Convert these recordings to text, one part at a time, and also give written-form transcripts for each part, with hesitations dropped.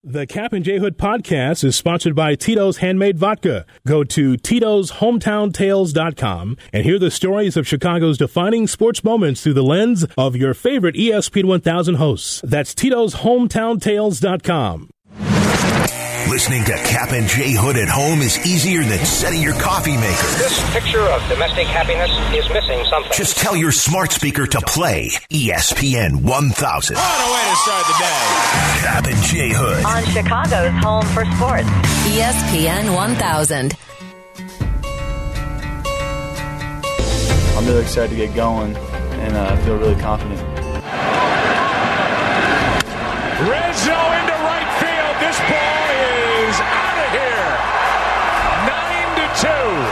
The Cap and J Hood podcast is sponsored by Tito's Handmade Vodka. Go to Tito'sHometownTales.com and hear the stories of Chicago's defining sports moments through the lens of your favorite ESPN 1000 hosts. That's Tito'sHometownTales.com. Listening to Cap and J Hood at home is easier than setting your coffee maker. This picture of domestic happiness is missing something. Just tell your smart speaker to play ESPN 1000. What a way to start the day. Cap and J Hood. On Chicago's home for sports. ESPN 1000. I'm really excited to get going, and I feel really confident. Rizzo into right field. This ball is out of here. 9-2.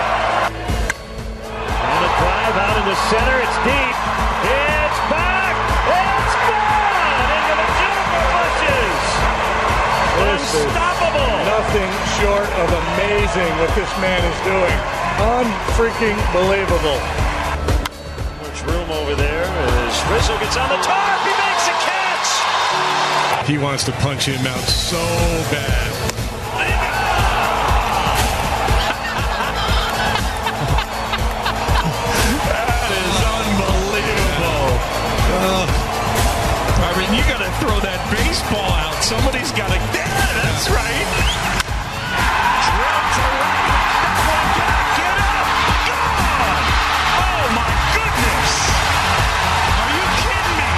And a drive out in the center. It's deep. It's back. It's gone into the Juniper bushes. Unstoppable. Nothing short of amazing what this man is doing. Unfreaking believable. Much room over there as Rizzo gets on the tarp. He makes a catch. He wants to punch him out so bad. That is unbelievable. I mean, you got to throw that baseball out. Somebody's got to. Yeah, that's right. Drill to right. That one got to get up. Gone. Oh, my goodness. Are you kidding me?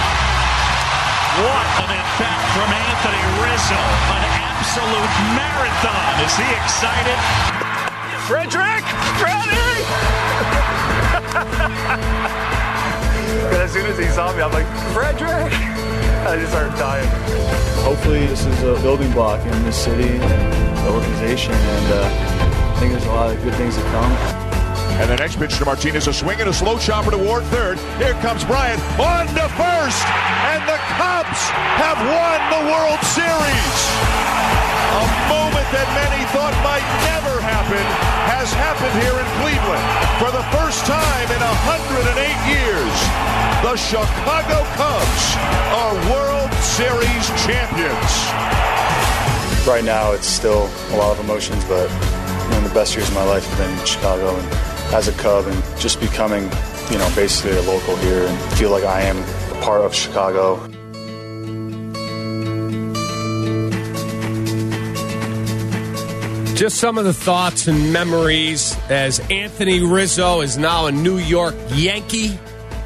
What an at-bat from Anthony Rizzo. An absolute marathon. Is he excited? Frederick! As soon as he saw me, I'm like, Frederick! I just started dying. Hopefully this is a building block in this city and the organization, and I think there's a lot of good things to come. And the next pitch to Martinez, a swing and a slow chopper toward third. Here comes Bryant on to first, and the Cubs have won the World Series. A moment that many thought might never happen has happened here in Cleveland. For the first time in 108 years, the Chicago Cubs are World Series champions. Right now it's still a lot of emotions, but one of the best years of my life have been in Chicago, and as a Cub, and just becoming, basically a local here, and feel like I am a part of Chicago. Just some of the thoughts and memories as Anthony Rizzo is now a New York Yankee.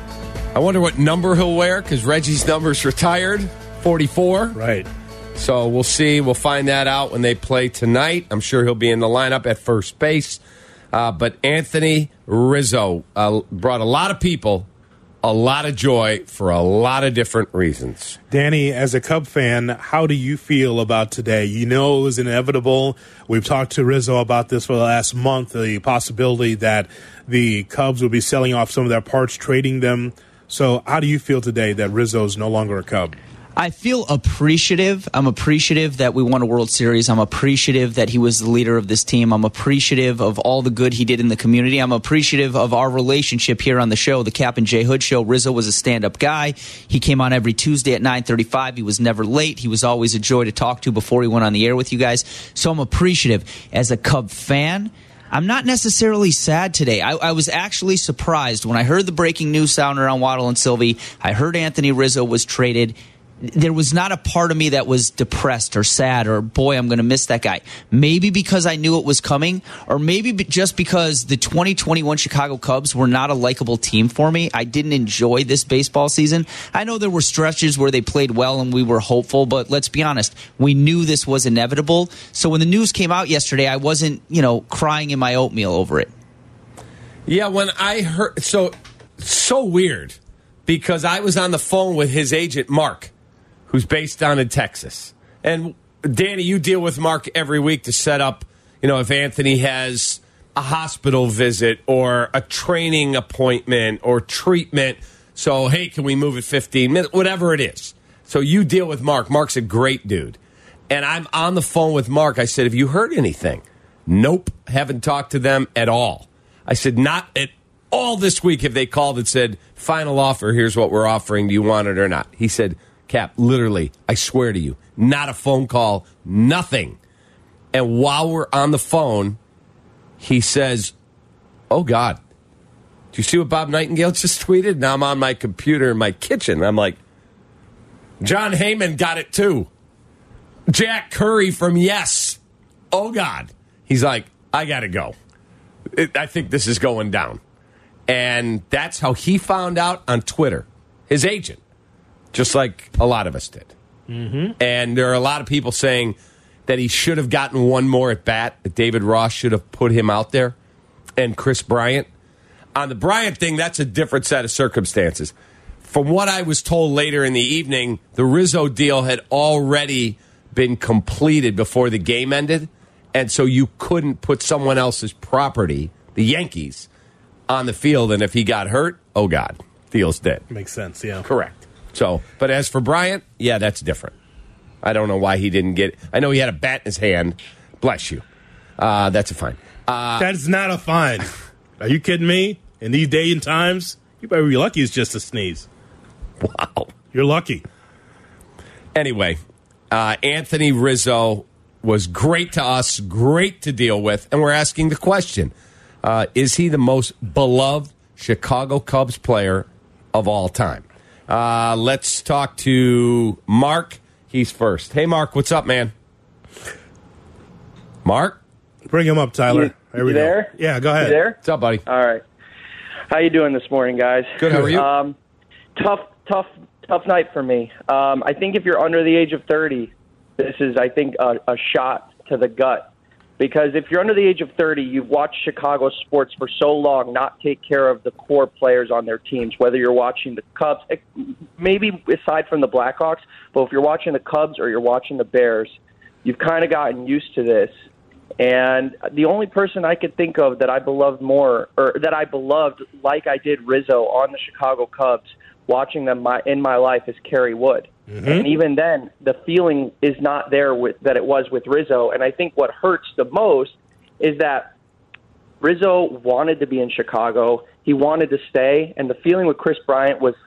I wonder what number he'll wear, because Reggie's number's retired, 44. Right. So we'll see. We'll find that out when they play tonight. I'm sure he'll be in the lineup at first base. But Anthony Rizzo brought a lot of people a lot of joy for a lot of different reasons. Danny, as a Cub fan, how do you feel about today? You know it was inevitable. We've talked to Rizzo about this for the last month, the possibility that the Cubs would be selling off some of their parts, trading them. So how do you feel today that Rizzo is no longer a Cub? I feel appreciative. I'm appreciative that we won a World Series. I'm appreciative that he was the leader of this team. I'm appreciative of all the good he did in the community. I'm appreciative of our relationship here on the show, the Cap and J Hood Show. Rizzo was a stand-up guy. He came on every Tuesday at 9:35. He was never late. He was always a joy to talk to before he went on the air with you guys. So I'm appreciative. As a Cub fan, I'm not necessarily sad today. I was actually surprised when I heard the breaking news sound around Waddle and Sylvie. I heard Anthony Rizzo was traded. There was not a part of me that was depressed or sad or, boy, I'm going to miss that guy. Maybe because I knew it was coming, or maybe just because the 2021 Chicago Cubs were not a likable team for me. I didn't enjoy this baseball season. I know there were stretches where they played well and we were hopeful, but let's be honest, we knew this was inevitable. So when the news came out yesterday, I wasn't, crying in my oatmeal over it. Yeah, when I heard, so weird, because I was on the phone with his agent, Mark, who's based down in Texas. And, Danny, you deal with Mark every week to set up, if Anthony has a hospital visit or a training appointment or treatment. So, hey, can we move it 15 minutes? Whatever it is. So you deal with Mark. Mark's a great dude. And I'm on the phone with Mark. I said, have you heard anything? Nope, haven't talked to them at all. I said, not at all this week have they called and said, final offer, here's what we're offering. Do you want it or not? He said, Cap, literally, I swear to you, not a phone call, nothing. And while we're on the phone, he says, oh, God, do you see what Bob Nightingale just tweeted? Now I'm on my computer in my kitchen. I'm like, John Heyman got it too. Jack Curry from Yes. Oh, God. He's like, I got to go. I think this is going down. And that's how he found out on Twitter. His agent. Just like a lot of us did. Mm-hmm. And there are a lot of people saying that he should have gotten one more at bat, that David Ross should have put him out there, and Chris Bryant. On the Bryant thing, that's a different set of circumstances. From what I was told later in the evening, the Rizzo deal had already been completed before the game ended, and so you couldn't put someone else's property, the Yankees, on the field, and if he got hurt, oh, God, deal's dead. Makes sense, yeah. Correct. So, but as for Bryant, yeah, that's different. I don't know why he didn't get it. I know he had a bat in his hand. Bless you. That's a fine. That's not a fine. Are you kidding me? In these day and times, you better be lucky it's just a sneeze. Wow. You're lucky. Anyway, Anthony Rizzo was great to us, great to deal with, and we're asking the question, is he the most beloved Chicago Cubs player of all time? Let's talk to Mark. He's first. Hey, Mark, what's up, man? Mark? Bring him up, Tyler. There we go. There? Yeah, go ahead. You there? What's up, buddy? All right. How you doing this morning, guys? Good, how are you? Tough night for me. I think if you're under the age of 30, this is, I think, a shot to the gut. Because if you're under the age of 30, you've watched Chicago sports for so long not take care of the core players on their teams, whether you're watching the Cubs, maybe aside from the Blackhawks, but if you're watching the Cubs or you're watching the Bears, you've kind of gotten used to this. And the only person I could think of that I beloved more, or that I beloved like I did Rizzo on the Chicago Cubs, watching them in my life, is Kerry Wood. Mm-hmm. And even then, the feeling is not there that it was with Rizzo. And I think what hurts the most is that Rizzo wanted to be in Chicago. He wanted to stay. And the feeling with Chris Bryant was,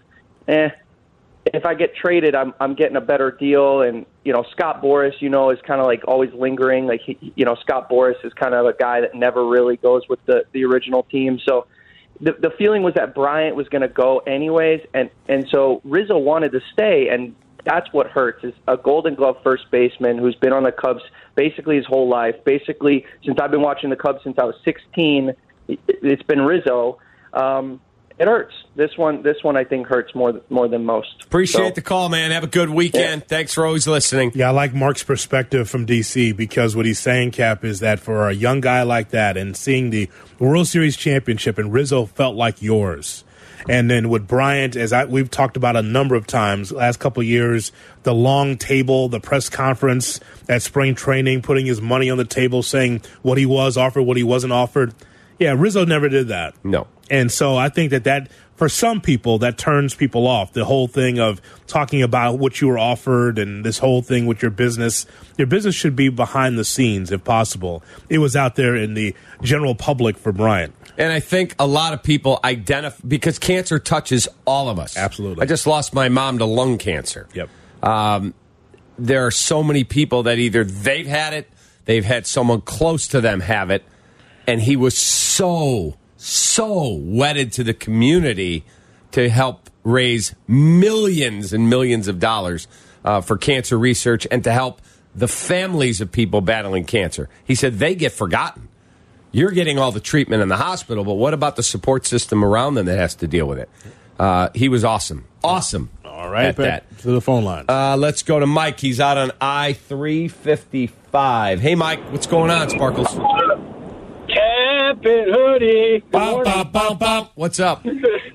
if I get traded, I'm getting a better deal. And, Scott Boras, is kind of like always lingering. Like, Scott Boras is kind of a guy that never really goes with the original team. So the feeling was that Bryant was going to go anyways. And so Rizzo wanted to stay. And that's what hurts, is a Golden Glove first baseman who's been on the Cubs basically his whole life. Basically, since I've been watching the Cubs since I was 16, it's been Rizzo. It hurts. This one I think hurts more than most. Appreciate the call, man. Have a good weekend. Yeah. Thanks for always listening. Yeah, I like Mark's perspective from D.C. because what he's saying, Cap, is that for a young guy like that and seeing the World Series championship, and Rizzo felt like yours. And then with Bryant, we've talked about a number of times, last couple of years, the long table, the press conference at spring training, putting his money on the table, saying what he was offered, what he wasn't offered. Yeah, Rizzo never did that. No. And so I think that for some people, that turns people off. The whole thing of talking about what you were offered and this whole thing with your business should be behind the scenes if possible. It was out there in the general public for Bryant. And I think a lot of people identify, because cancer touches all of us. Absolutely. I just lost my mom to lung cancer. Yep. There are so many people that either they've had it, they've had someone close to them have it, and he was so wedded to the community to help raise millions and millions of dollars for cancer research and to help the families of people battling cancer. He said they get forgotten. You're getting all the treatment in the hospital, but what about the support system around them that has to deal with it? He was awesome. Awesome. All right, back to the phone line. Let's go to Mike. He's out on I-355. Hey, Mike, what's going on, Sparkles? Cap and Hoodie. Bop, bop, bop, bop. What's up?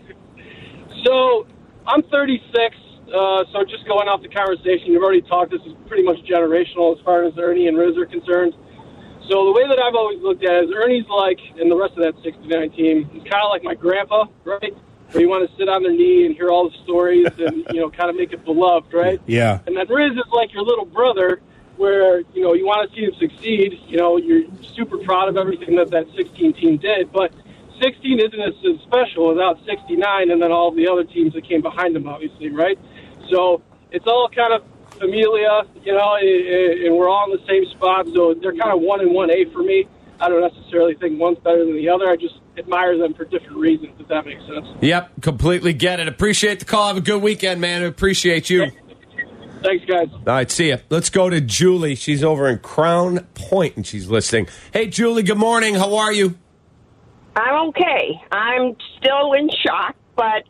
So, I'm 36, so just going off the conversation, you've already talked, this is pretty much generational as far as Ernie and Riz are concerned. So the way that I've always looked at it is Ernie's like, and the rest of that 69 team, he's kind of like my grandpa, right? Where you want to sit on their knee and hear all the stories and, kind of make it beloved, right? Yeah. And then Riz is like your little brother where, you want to see him succeed. You're super proud of everything that 16 team did, but 16 isn't as special without 69 and then all the other teams that came behind them, obviously, right? So it's all kind of familia, and we're all in the same spot, so they're kind of 1 and 1A for me. I don't necessarily think one's better than the other. I just admire them for different reasons, if that makes sense. Yep, completely get it. Appreciate the call. Have a good weekend, man. Appreciate you. Thanks, guys. All right, see ya. Let's go to Julie. She's over in Crown Point, and she's listening. Hey, Julie, good morning. How are you? I'm okay. I'm still in shock, but,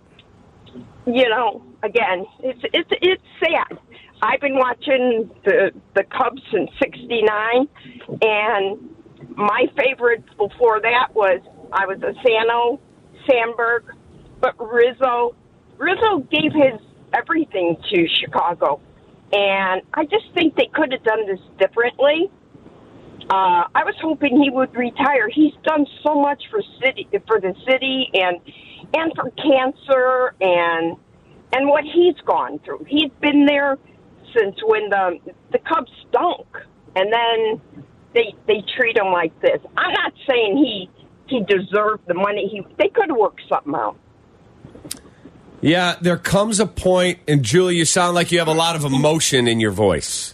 again, it's sad. I've been watching the Cubs since '69, and my favorite before that was I was a Sano, Sandberg, but Rizzo gave his everything to Chicago, and I just think they could have done this differently. I was hoping he would retire. He's done so much for the city and for cancer and what he's gone through. He's been there since when the Cubs stunk, and then they treat him like this. I'm not saying he deserved the money. They could have worked something out. Yeah, there comes a point, and Julie, you sound like you have a lot of emotion in your voice.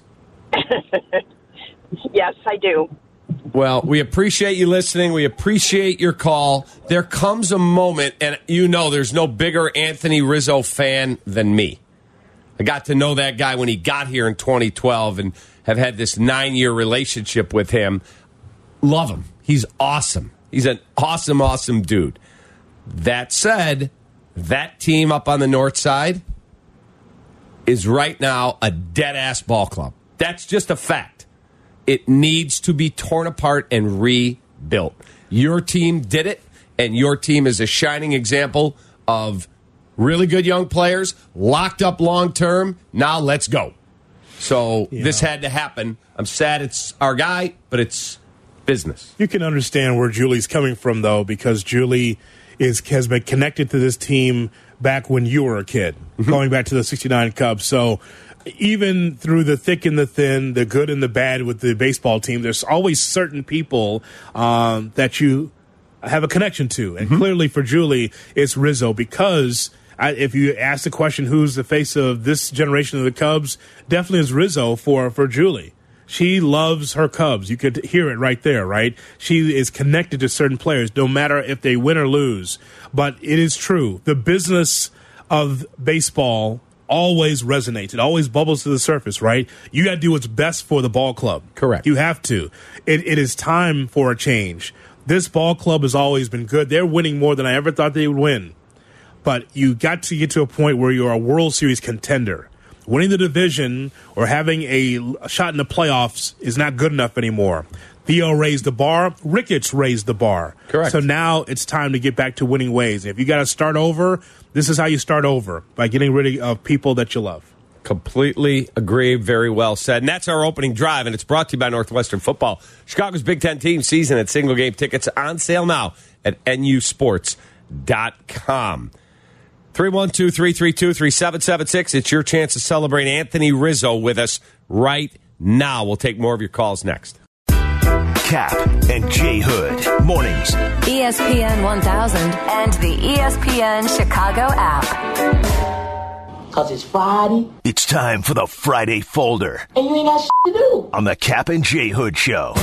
Yes, I do. Well, we appreciate you listening. We appreciate your call. There comes a moment, and there's no bigger Anthony Rizzo fan than me. I got to know that guy when he got here in 2012 and have had this 9-year relationship with him. Love him. He's awesome. He's an awesome, awesome dude. That said, that team up on the north side is right now a dead-ass ball club. That's just a fact. It needs to be torn apart and rebuilt. Your team did it, and your team is a shining example of really good young players, locked up long-term. Now let's go. So This had to happen. I'm sad it's our guy, but it's business. You can understand where Julie's coming from, though, because Julie has been connected to this team back when you were a kid, going back to the '69 Cubs. So even through the thick and the thin, the good and the bad with the baseball team, there's always certain people that you have a connection to. And clearly for Julie, it's Rizzo, because if you ask the question, who's the face of this generation of the Cubs, definitely is Rizzo for Julie. She loves her Cubs. You could hear it right there, right? She is connected to certain players, no matter if they win or lose. But it is true. The business of baseball always resonates. It always bubbles to the surface, right? You got to do what's best for the ball club. Correct. You have to. It is time for a change. This ball club has always been good. They're winning more than I ever thought they would win. But you got to get to a point where you're a World Series contender. Winning the division or having a shot in the playoffs is not good enough anymore. Theo raised the bar. Ricketts raised the bar. Correct. So now it's time to get back to winning ways. If you got to start over, this is how you start over, by getting rid of people that you love. Completely agree. Very well said. And that's our opening drive, and it's brought to you by Northwestern Football. Chicago's Big Ten team season at single game tickets on sale now at nusports.com. 312-332-3776. It's your chance to celebrate Anthony Rizzo with us right now. We'll take more of your calls next. Cap and J Hood. Mornings. ESPN 1000 and the ESPN Chicago app. Because it's Friday. It's time for the Friday Folder. And you ain't got shit to do. On the Cap and J Hood Show.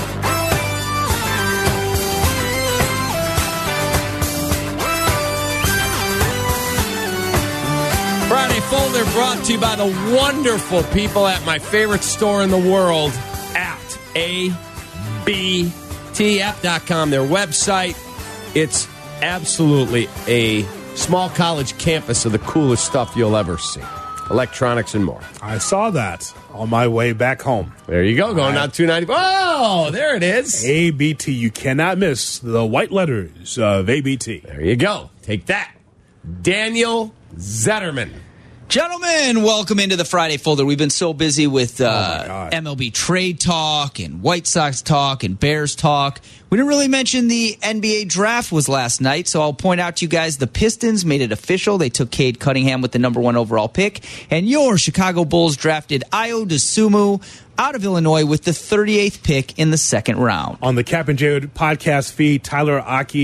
Friday Folder brought to you by the wonderful people at my favorite store in the world, Apt, ABTapp.com, their website. It's absolutely a small college campus of the coolest stuff you'll ever see. Electronics and more. I saw that on my way back home. There you go, going down 290. Oh, there it is. ABT. You cannot miss the white letters of ABT. There you go. Take that. Daniel Zetterman. Gentlemen, welcome into the Friday Folder. We've been so busy with MLB trade talk and White Sox talk and Bears talk. We didn't really mention the NBA draft was last night, so I'll point out to you guys the Pistons made it official. They took Cade Cunningham with the #1 overall pick, and your Chicago Bulls drafted Ayo Dosunmu out of Illinois with the 38th pick in the second round. On the Cap and J podcast feed, Tyler Aki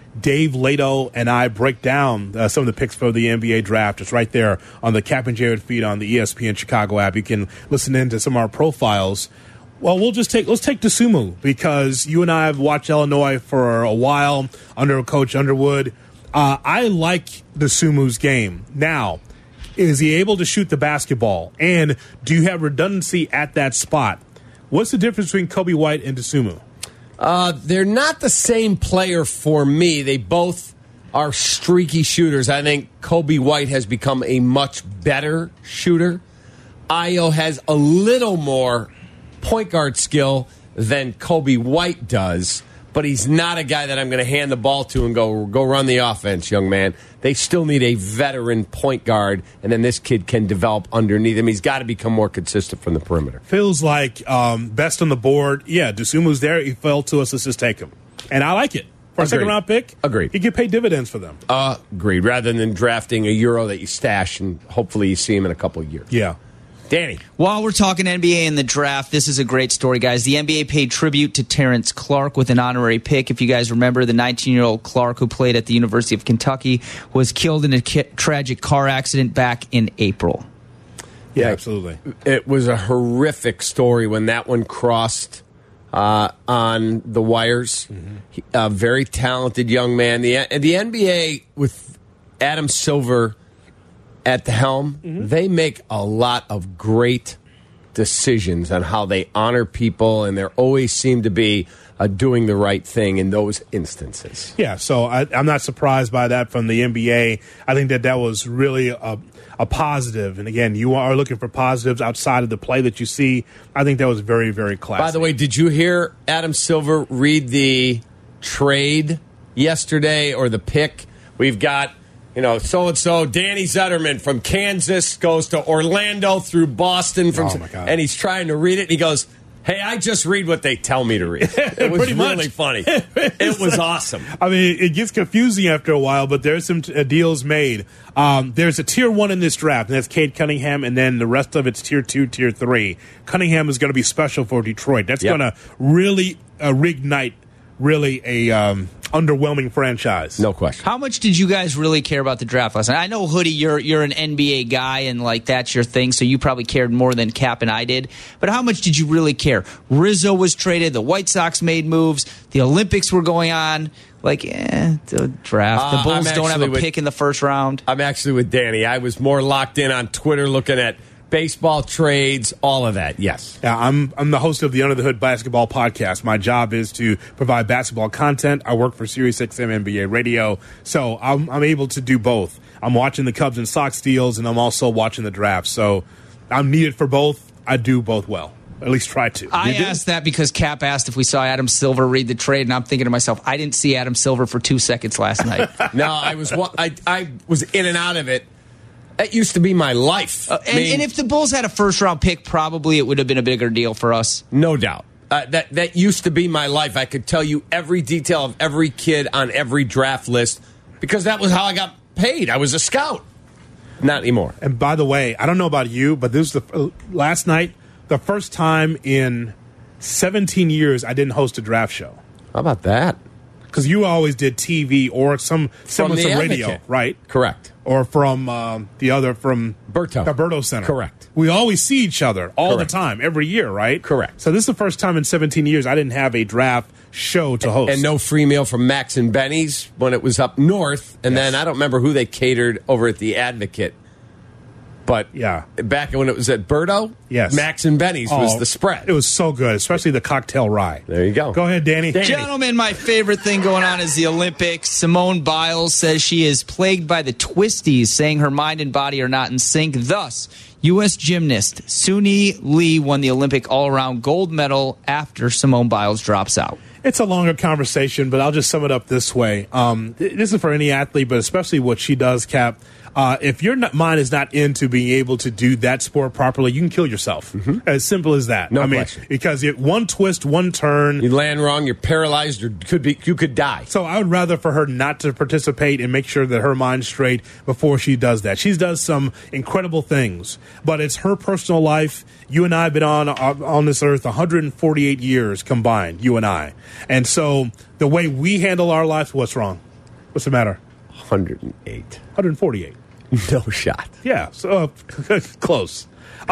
Dave Lato and I break down some of the picks for the NBA draft. It's right there on the Cap and J Hood feed on the ESPN Chicago app. You can listen in to some of our profiles. Well, let's take Dosunmu, because you and I have watched Illinois for a while under Coach Underwood. I like Dosunmu's game. Now, is he able to shoot the basketball? And do you have redundancy at that spot? What's the difference between Kobe White and Dosunmu? They're not the same player for me. They both are streaky shooters. I think Kobe White has become a much better shooter. Ayo has a little more point guard skill than Kobe White does, but he's not a guy that I'm going to hand the ball to and go run the offense, young man. They still need a veteran point guard, and then this kid can develop underneath him. He's got to become more consistent from the perimeter. Feels like best on the board. Yeah, Dosunmu's there. He fell to us. Let's just take him. And I like it. For a second-round pick, agreed. He can pay dividends for them. Agreed. Rather than drafting a Euro that you stash and hopefully you see him in a couple of years. Yeah. Danny. While we're talking NBA and the draft, this is a great story, guys. The NBA paid tribute to Terrence Clark with an honorary pick. If you guys remember, the 19-year-old Clark, who played at the University of Kentucky, was killed in a tragic car accident back in April. Yeah, absolutely. It was a horrific story when that one crossed on the wires. Mm-hmm. A very talented young man. The NBA, with Adam Silver at the helm, they make a lot of great decisions on how they honor people, and there always seem to be doing the right thing in those instances. Yeah, so I'm not surprised by that from the NBA. I think that was really a positive. And again, you are looking for positives outside of the play that you see. I think that was very, very classy. By the way, did you hear Adam Silver read the trade yesterday, or the pick? We've got, so-and-so, Danny Zetterman from Kansas goes to Orlando through Boston. And he's trying to read it, and he goes, hey, I just read what they tell me to read. It was really funny. It was awesome. I mean, it gets confusing after a while, but there's some deals made. There's a tier 1 in this draft, and that's Cade Cunningham, and then the rest of it's tier 2, tier 3. Cunningham is going to be special for Detroit. That's going to really reignite a underwhelming franchise. No question. How much did you guys really care about the draft last night? I know, Hoodie, you're an NBA guy, and that's your thing, so you probably cared more than Cap and I did. But how much did you really care? Rizzo was traded. The White Sox made moves. The Olympics were going on. The draft. The Bulls don't have a pick in the first round. I'm actually with Danny. I was more locked in on Twitter looking at baseball trades, all of that, yes. Yeah, I'm the host of the Under the Hood Basketball Podcast. My job is to provide basketball content. I work for SiriusXM NBA Radio, so I'm able to do both. I'm watching the Cubs and Sox deals, and I'm also watching the draft. So I'm needed for both. I do both well. At least try to. I asked that because Cap asked if we saw Adam Silver read the trade, and I'm thinking to myself, I didn't see Adam Silver for 2 seconds last night. No, I was in and out of it. That used to be my life. And if the Bulls had a first-round pick, probably it would have been a bigger deal for us. No doubt. That used to be my life. I could tell you every detail of every kid on every draft list because that was how I got paid. I was a scout. Not anymore. And by the way, I don't know about you, but this was last night, the first time in 17 years I didn't host a draft show. How about that? Because you always did TV or some radio, right? Correct. Or from the Berto Center. Correct. We always see each other all the time, every year, right? Correct. So this is the first time in 17 years I didn't have a draft show to host. And no free meal from Max and Benny's when it was up north. And then I don't remember who they catered over at the Advocate. But yeah, back when it was at Berto, yes, Max and Benny's was the spread. It was so good, especially the cocktail rye. There you go. Go ahead, Danny. Gentlemen, my favorite thing going on is the Olympics. Simone Biles says she is plagued by the twisties, saying her mind and body are not in sync. Thus, U.S. gymnast Suni Lee won the Olympic all-around gold medal after Simone Biles drops out. It's a longer conversation, but I'll just sum it up this way. This is for any athlete, but especially what she does, Cap. If your mind is not into being able to do that sport properly, you can kill yourself. Mm-hmm. As simple as that. No question. Because one twist, one turn, you land wrong, you're paralyzed, or you could die. So I would rather for her not to participate and make sure that her mind's straight before she does that. She does some incredible things, but it's her personal life. You and I have been on this earth 148 years combined. You and I, and so the way we handle our lives, what's wrong? What's the matter? 108. 148. No shot. Yeah, so close.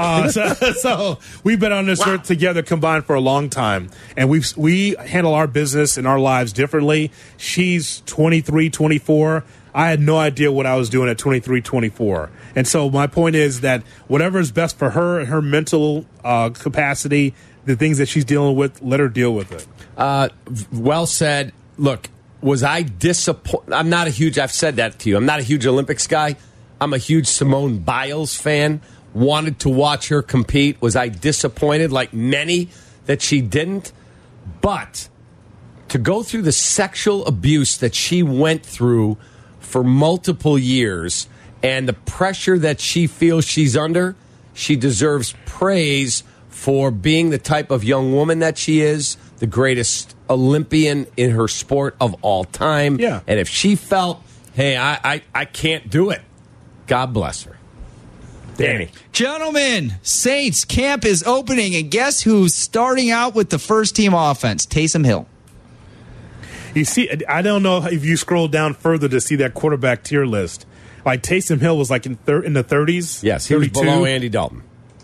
So we've been on this earth together combined for a long time, and we handle our business and our lives differently. She's 23, 24. I had no idea what I was doing at 23, 24. And so my point is that whatever is best for her and her mental capacity, the things that she's dealing with, let her deal with it. Well said. Look, was I disappointed? I've said that to you. I'm not a huge Olympics guy. I'm a huge Simone Biles fan. Wanted to watch her compete. Was I disappointed, like many, that she didn't? But to go through the sexual abuse that she went through for multiple years and the pressure that she feels she's under, she deserves praise for being the type of young woman that she is, the greatest Olympian in her sport of all time. Yeah. And if she felt, hey, I can't do it, God bless her. Danny. Gentlemen, Saints camp is opening, and guess who's starting out with the first team offense? Taysom Hill. You see, I don't know if you scroll down further to see that quarterback tier list. Like Taysom Hill was like in the 30s. Yes, he 32. Was below Andy Dalton.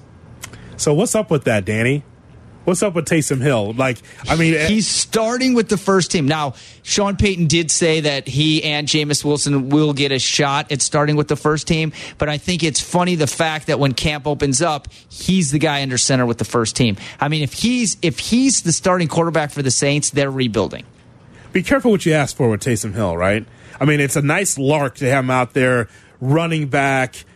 So what's up with that, Danny? What's up with Taysom Hill? Like, I mean, he's starting with the first team. Now, Sean Payton did say that he and Jameis Wilson will get a shot at starting with the first team, but I think it's funny the fact that when camp opens up, he's the guy under center with the first team. I mean, if he's the starting quarterback for the Saints, they're rebuilding. Be careful what you ask for with Taysom Hill, right? I mean, it's a nice lark to have him out there running back,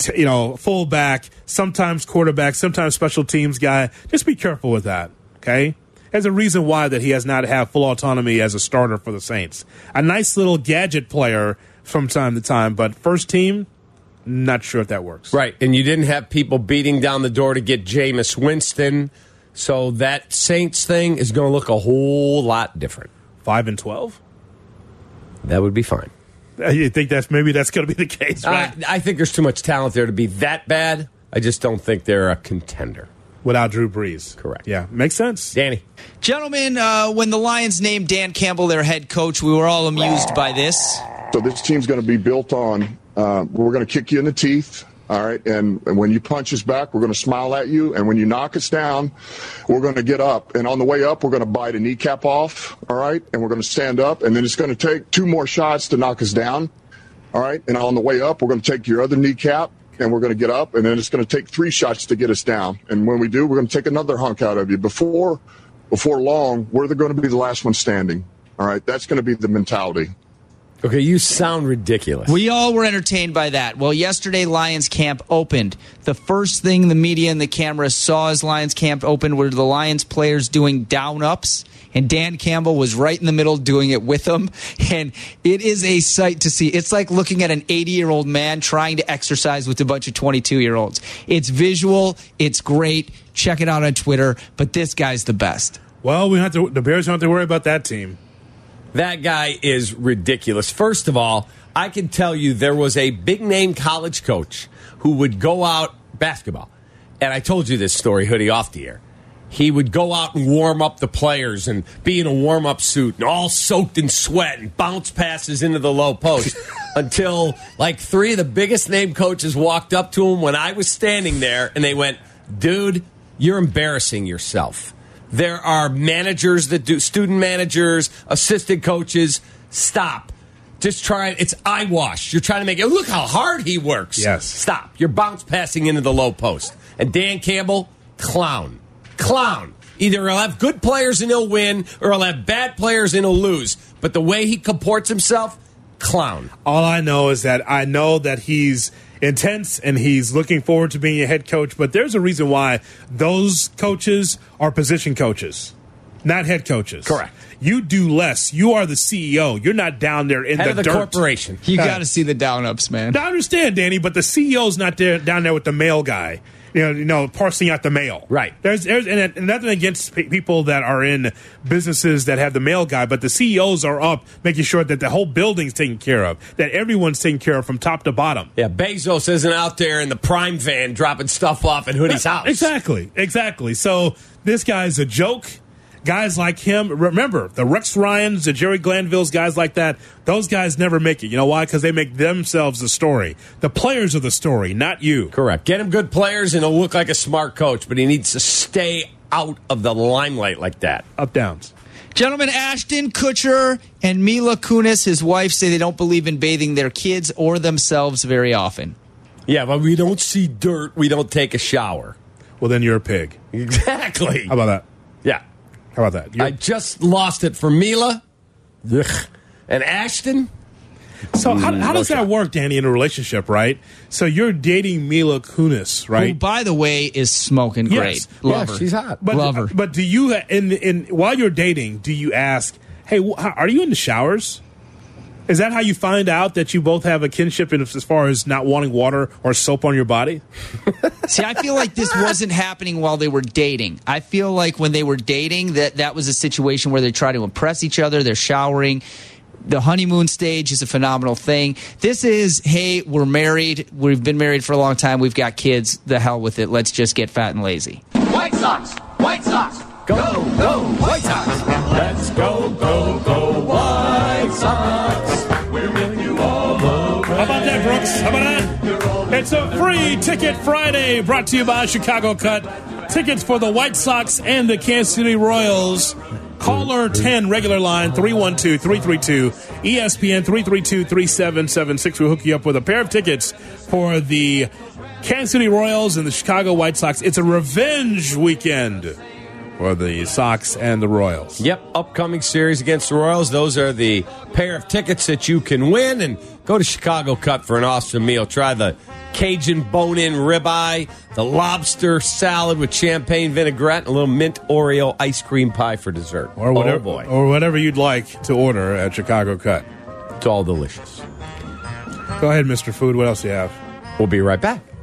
fullback, sometimes quarterback, sometimes special teams guy. Just be careful with that, okay? There's a reason why that he has not had full autonomy as a starter for the Saints. A nice little gadget player from time to time, but first team, not sure if that works. Right, and you didn't have people beating down the door to get Jameis Winston, so that Saints thing is going to look a whole lot different. 5-12? That would be fine. You think that's going to be the case, right? I think there's too much talent there to be that bad. I just don't think they're a contender. Without Drew Brees. Correct. Yeah, makes sense. Danny. Gentlemen, when the Lions named Dan Campbell their head coach, we were all amused by this. So this team's going to be built on, we're going to kick you in the teeth. All right, and when you punch us back, we're going to smile at you. And when you knock us down, we're going to get up. And on the way up, we're going to bite a kneecap off, all right? And we're going to stand up. And then it's going to take 2 more shots to knock us down, all right? And on the way up, we're going to take your other kneecap, and we're going to get up. And then it's going to take 3 shots to get us down. And when we do, we're going to take another hunk out of you. Before long, we're going to be the last one standing, all right? That's going to be the mentality. Okay, you sound ridiculous. We all were entertained by that. Well, yesterday, Lions camp opened. The first thing the media and the cameras saw as Lions camp opened were the Lions players doing down-ups, and Dan Campbell was right in the middle doing it with them. And it is a sight to see. It's like looking at an 80-year-old man trying to exercise with a bunch of 22-year-olds. It's visual. It's great. Check it out on Twitter. But this guy's the best. Well, the Bears don't have to worry about that team. That guy is ridiculous. First of all, I can tell you there was a big-name college coach who would go out basketball. And I told you this story, Hoodie, off the air. He would go out and warm up the players and be in a warm-up suit and all soaked in sweat and bounce passes into the low post until like 3 of the biggest-name coaches walked up to him when I was standing there and they went, dude, you're embarrassing yourself. There are managers that do, student managers, assistant coaches. Stop. Just try it. It's eyewash. You're trying to make it. Look how hard he works. Yes. Stop. You're bounce passing into the low post. And Dan Campbell, clown. Clown. Either he'll have good players and he'll win, or he'll have bad players and he'll lose. But the way he comports himself, clown. All I know is that I know that he's intense and he's looking forward to being a head coach, but there's a reason why those coaches are position coaches, not head coaches. Correct. You do less. You are the CEO. You're not down there in head the of the dirt. Corporation. You got to see the down-ups, man. I understand, Danny, but the CEO's not down there with the mail guy. You know, parsing out the mail. Right. There's and nothing against people that are in businesses that have the mail guy, but the CEOs are up making sure that the whole building's taken care of, that everyone's taken care of from top to bottom. Yeah, Bezos isn't out there in the Prime van dropping stuff off at Hoodie's house. Exactly. So this guy's a joke. guys like him, remember, the Rex Ryans, the Jerry Glanvilles, guys like that, those guys never make it. You know why? Because they make themselves the story. The players are the story, not you. Correct. Get him good players, and he'll look like a smart coach, but he needs to stay out of the limelight like that. Up downs. Gentlemen, Ashton Kutcher and Mila Kunis, his wife, say they don't believe in bathing their kids or themselves very often. Yeah, but we don't see dirt. We don't take a shower. Well, then you're a pig. Exactly. How about that? Yeah. How about that? I just lost it for Mila. Ugh. And Ashton. So how does that work, Danny, in a relationship, right? So you're dating Mila Kunis, right? Who, by the way, is smoking great. Yes. Love her. She's hot. But, Love her. But do you, while you're dating, do you ask, hey, are you in the showers? Is that how you find out that you both have a kinship as far as not wanting water or soap on your body? See, I feel like this wasn't happening while they were dating. I feel like when they were dating, that was a situation where they try to impress each other. They're showering. The honeymoon stage is a phenomenal thing. This is, hey, we're married. We've been married for a long time. We've got kids. The hell with it. Let's just get fat and lazy. White Sox! White Sox! Go, go, White Sox! Let's go, go, go, White Sox! We're with you all the way. How about that, Brooks? How about that? It's a free Ticket Friday brought to you by Chicago Cut. Tickets for the White Sox and the Kansas City Royals. Caller 10, regular line, 312-332, ESPN 332-3776. We'll hook you up with a pair of tickets for the Kansas City Royals and the Chicago White Sox. It's a revenge weekend for the Sox and the Royals. Yep, upcoming series against the Royals. Those are the pair of tickets that you can win. And go to Chicago Cut for an awesome meal. Try the Cajun bone-in ribeye, the lobster salad with champagne vinaigrette, and a little mint Oreo ice cream pie for dessert. Or whatever you'd like to order at Chicago Cut. It's all delicious. Go ahead, Mr. Food. What else do you have? We'll be right back.